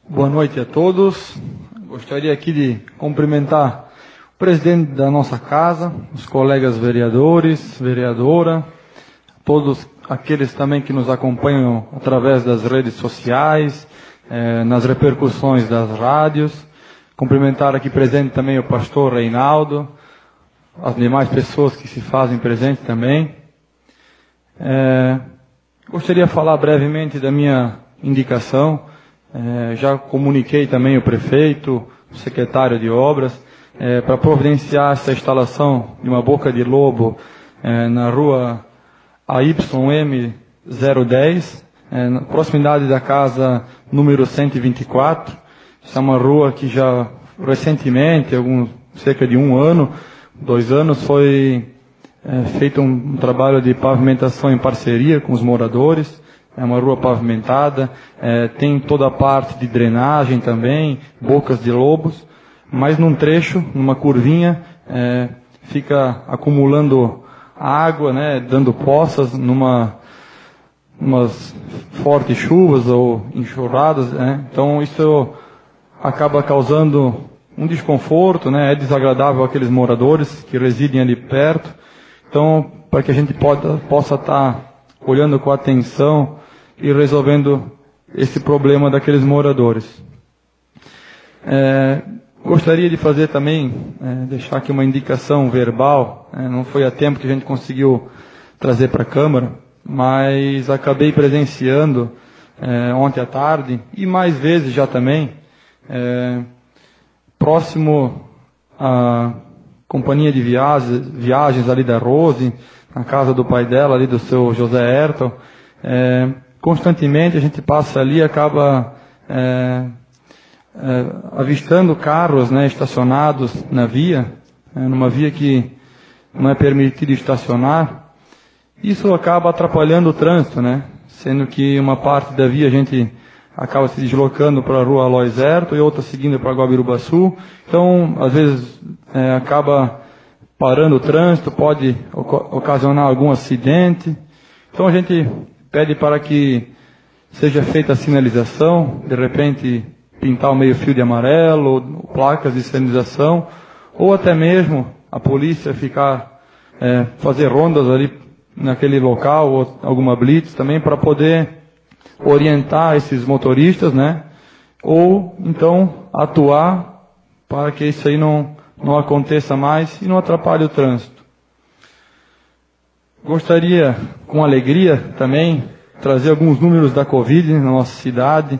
Boa noite a todos. Gostaria aqui de cumprimentar o presidente da nossa casa, os colegas vereadores, vereadora, todos aqueles também que nos acompanham através das redes sociais, nas repercussões das rádios. Cumprimentar aqui presente também o pastor Reinaldo, as demais pessoas que se fazem presente também. Gostaria de falar brevemente da minha indicação. Já comuniquei também o prefeito, o secretário de obras, para providenciar essa instalação de uma boca de lobo na rua AYM 010, na proximidade da casa número 124. Essa é uma rua que já recentemente, cerca de 1 ano, 2 anos, foi feito um trabalho de pavimentação em parceria com os moradores. É uma rua pavimentada, tem toda a parte de drenagem também, bocas de lobos, mas num trecho, numa curvinha, fica acumulando água, né, dando poças umas fortes chuvas ou enxurradas, né? Então isso acaba causando um desconforto, né? É desagradável àqueles moradores que residem ali perto. Então, para que a gente possa estar olhando com atenção e resolvendo esse problema daqueles moradores. Gostaria de fazer também, deixar aqui uma indicação verbal, não foi a tempo que a gente conseguiu trazer para a Câmara, mas acabei presenciando ontem à tarde, e mais vezes já também, próximo à companhia de viagens ali da Rose, na casa do pai dela, ali do seu José Ayrton. Constantemente a gente passa ali e acaba avistando carros, né, estacionados na via, numa via que não é permitido estacionar. Isso acaba atrapalhando o trânsito, né? Sendo que uma parte da via a gente acaba se deslocando para a rua Alois Ayrton e outra seguindo para Guabirubaçu. Então, às vezes, acaba parando o trânsito, pode ocasionar algum acidente. Então a gente pede para que seja feita a sinalização, de repente pintar o meio-fio de amarelo, placas de sinalização, ou até mesmo a polícia fazer rondas ali naquele local, ou alguma blitz também, para poder orientar esses motoristas, né? Ou então atuar para que isso aí não aconteça mais e não atrapalhe o trânsito. Gostaria, com alegria também, trazer alguns números da Covid na nossa cidade.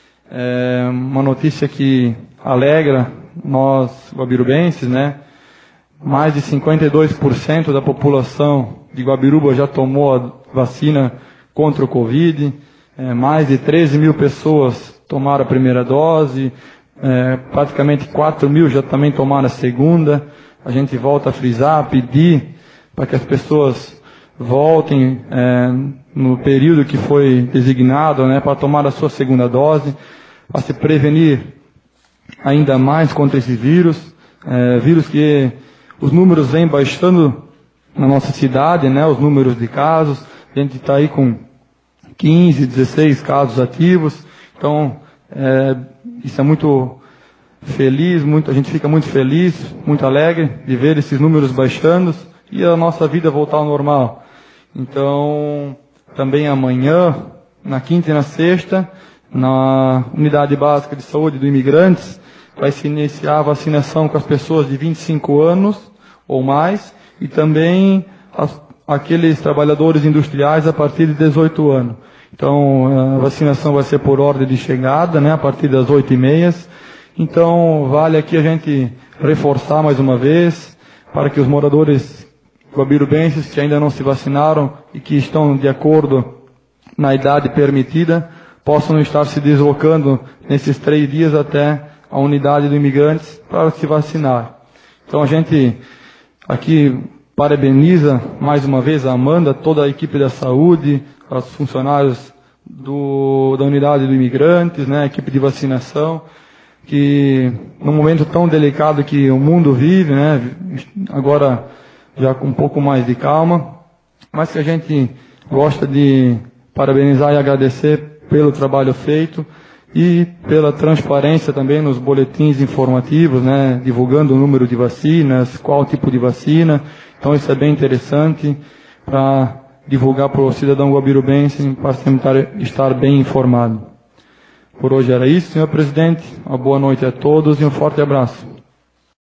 Uma notícia que alegra nós guabirubenses, né? Mais de 52% da população de Guabiruba já tomou a vacina contra o Covid. Mais de 13 mil pessoas tomaram a primeira dose. Praticamente 4 mil já também tomaram a segunda. A gente volta a frisar, pedir para que as pessoas voltem no período que foi designado, né, para tomar a sua segunda dose, para se prevenir ainda mais contra esse vírus. Vírus que os números vêm baixando na nossa cidade, né, os números de casos. A gente está aí com 15, 16 casos ativos. Então, isso é muito feliz, a gente fica muito feliz, muito alegre de ver esses números baixando e a nossa vida voltar ao normal. Então, também amanhã, na quinta e na sexta, na Unidade Básica de Saúde do Imigrantes, vai se iniciar a vacinação com as pessoas de 25 anos ou mais, e também aqueles trabalhadores industriais a partir de 18 anos. Então, a vacinação vai ser por ordem de chegada, né, a partir das 8h30. Então, vale aqui a gente reforçar mais uma vez, para que os moradores guabirubenses que ainda não se vacinaram e que estão de acordo na idade permitida, possam estar se deslocando nesses 3 dias até a unidade do Imigrantes para se vacinar. Então a gente aqui parabeniza mais uma vez a Amanda, toda a equipe da saúde, os funcionários da unidade do Imigrantes, né, a equipe de vacinação, que num momento tão delicado que o mundo vive, né, agora já com um pouco mais de calma, mas que a gente gosta de parabenizar e agradecer pelo trabalho feito e pela transparência também nos boletins informativos, né, divulgando o número de vacinas, qual tipo de vacina. Então isso é bem interessante para divulgar para o cidadão guabirubense, para estar bem informado. Por hoje era isso, senhor presidente. Uma boa noite a todos e um forte abraço.